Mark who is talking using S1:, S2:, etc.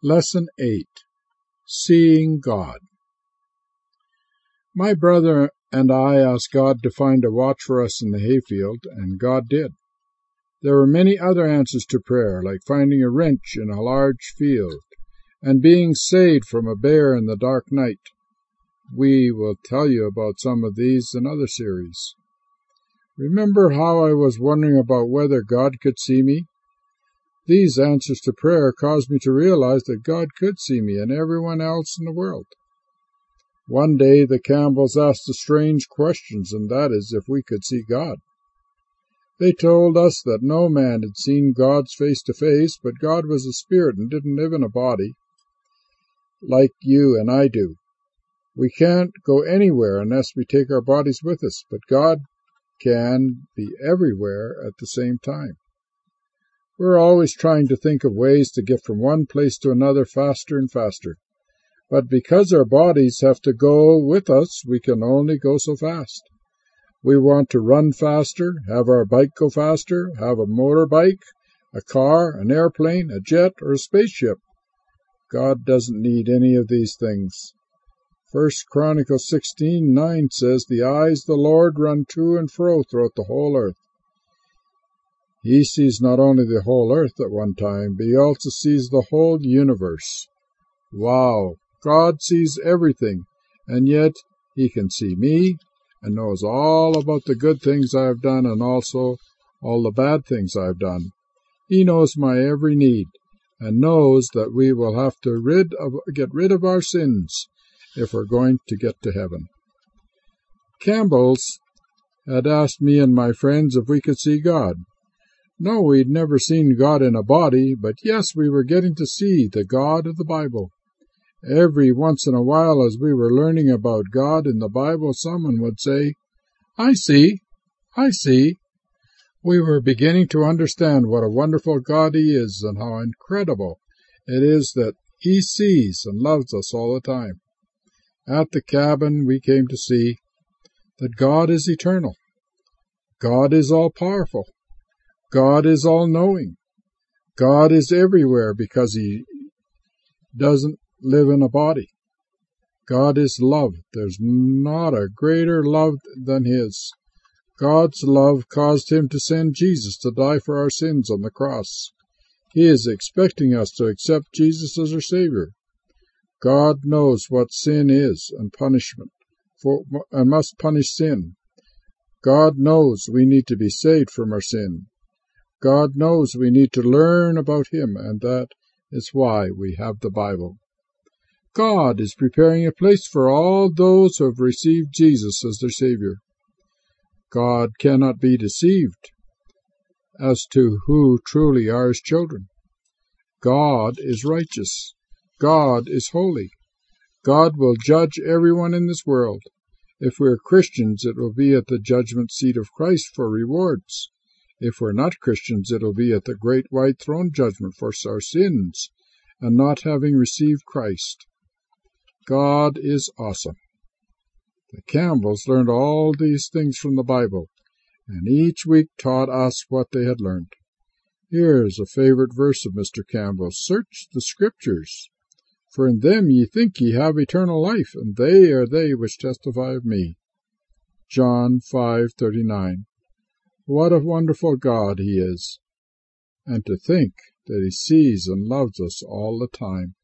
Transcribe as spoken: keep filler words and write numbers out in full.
S1: Lesson eight. Seeing God. My brother and I asked God to find a watch for us in the hayfield, and God did. There were many other answers to prayer, like finding a wrench in a large field, and being saved from a bear in the dark night. We will tell you about some of these in other series. Remember how I was wondering about whether God could see me? These answers to prayer caused me to realize that God could see me and everyone else in the world. One day the Campbells asked a strange question, and that is if we could see God. They told us that no man had seen God's face to face, but God was a spirit and didn't live in a body like you and I do. We can't go anywhere unless we take our bodies with us, but God can be everywhere at the same time. We're always trying to think of ways to get from one place to another faster and faster. But because our bodies have to go with us, we can only go so fast. We want to run faster, have our bike go faster, have a motorbike, a car, an airplane, a jet, or a spaceship. God doesn't need any of these things. First Chronicles sixteen nine says, "The eyes of the Lord run to and fro throughout the whole earth." He sees not only the whole earth at one time, but he also sees the whole universe. Wow! God sees everything, and yet he can see me and knows all about the good things I have done and also all the bad things I have done. He knows my every need and knows that we will have to rid of, get rid of our sins if we're going to get to heaven. Campbell's had asked me and my friends if we could see God. No, we'd never seen God in a body, but yes, we were getting to see the God of the Bible. Every once in a while, as we were learning about God in the Bible, someone would say, "I see, I see." We were beginning to understand what a wonderful God he is and how incredible it is that he sees and loves us all the time. At the cabin, we came to see that God is eternal. God is all-powerful. God is all-knowing. God is everywhere because he doesn't live in a body. God is love. There's not a greater love than his. God's love caused him to send Jesus to die for our sins on the cross. He is expecting us to accept Jesus as our Savior. God knows what sin is and punishment, for, and must punish sin. God knows we need to be saved from our sin. God knows we need to learn about him, and that is why we have the Bible. God is preparing a place for all those who have received Jesus as their Savior. God cannot be deceived as to who truly are his children. God is righteous. God is holy. God will judge everyone in this world. If we're Christians, it will be at the judgment seat of Christ for rewards. If we're not Christians, it'll be at the great white throne judgment for our sins and not having received Christ. God is awesome. The Campbells learned all these things from the Bible, and each week taught us what they had learned. Here's a favorite verse of Mister Campbell's: "Search the Scriptures, for in them ye think ye have eternal life, and they are they which testify of me." John five thirty-nine. What a wonderful God he is, and to think that he sees and loves us all the time.